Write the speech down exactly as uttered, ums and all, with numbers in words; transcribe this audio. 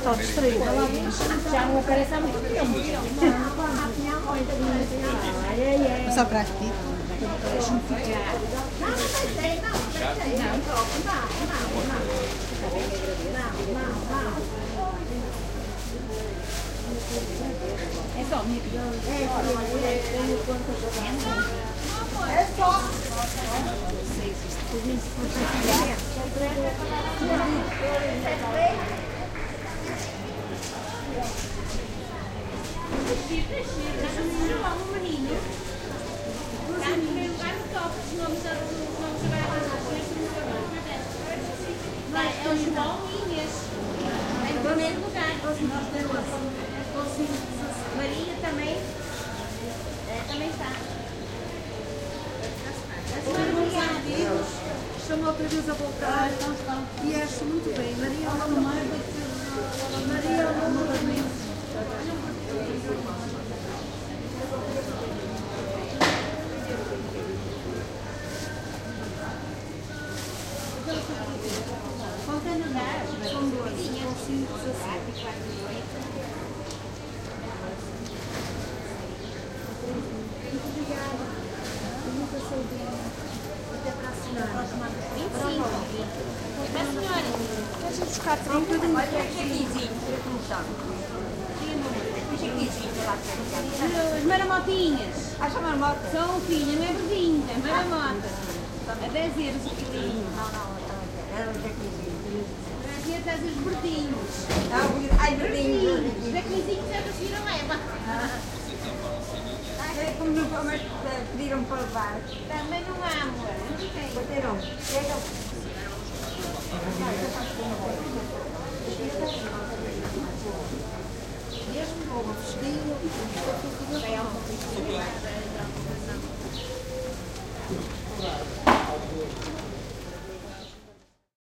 está distraída. Já não aparece há muito tempo. Só para as petites. Deixa-me ficar. É só, minha filha. É só. É os bolinhas. Em primeiro lugar. Maria também. Também está. Chamou outra vez a voltar e acho muito bem. Maria Maria Faltando lugar. são doze, são cinco, dezessete. Muito obrigada. Muita saudade. Até para a senhora. vinte e cinco. A senhora. Deixa eu buscar trinta de Olha, jaquizinho. As maramotinhas. Acha marmota? São filha, não é verdinho, é maramota. A dez euros o quilinho. Não, não, era o jaquizinho. dez euros os verdinhos. Ai, verdinho. Os jaquizinhos é da senhora leva. É como não mas pediram para levar. Também não há, amor. Bateram. Chega. Mesmo com o vestido.